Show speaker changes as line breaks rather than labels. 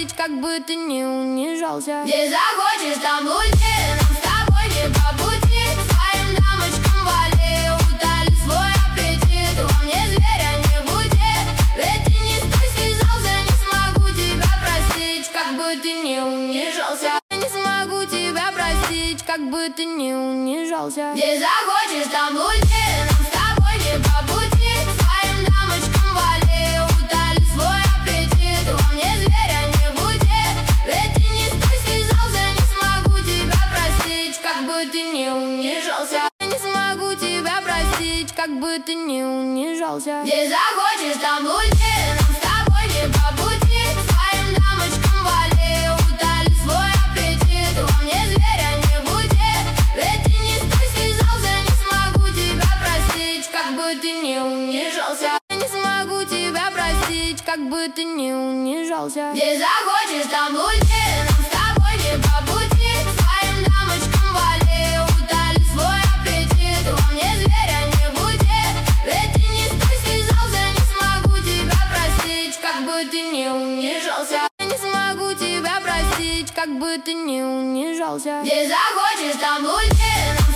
простить, как бы ты не унижался.
Где захочешь, там будь, нам с тобой не по пути. Своим дамочкам вали, утоли свой аппетит. Во мне зверя не будет, ведь ты не с той связался. Не смогу тебя простить, как бы ты не унижался.
Не смогу тебя простить, как бы ты не унижался.
Где захочешь, там будь, нам с тобой не по пути. Своим дамочкам вали, утоли свой аппетит. Во мне зверя не будет, ведь ты не с той связался. Не смогу тебя простить, как бы ты не унижался.
Не смогу тебя простить, как бы ты не унижался.
Где захочешь, там будь, нам с тобой не по пути. Своим дамочкам вали, утоли свой аппетит. Во мне зверя не будет, ведь ты не с той связался. Не смогу тебя простить, как бы ты не унижался.
Не смогу тебя простить, как бы ты не унижался.
Где захочешь, там будь, нам с тобой не по пути. Своим дамочкам вали, утоли свой аппетит. Во мне зверя не будет, ведь ты не с той связался. Не смогу тебя простить, как бы ты не унижался.
Не смогу тебя простить, как бы ты не унижался.
Где захочешь, там будь,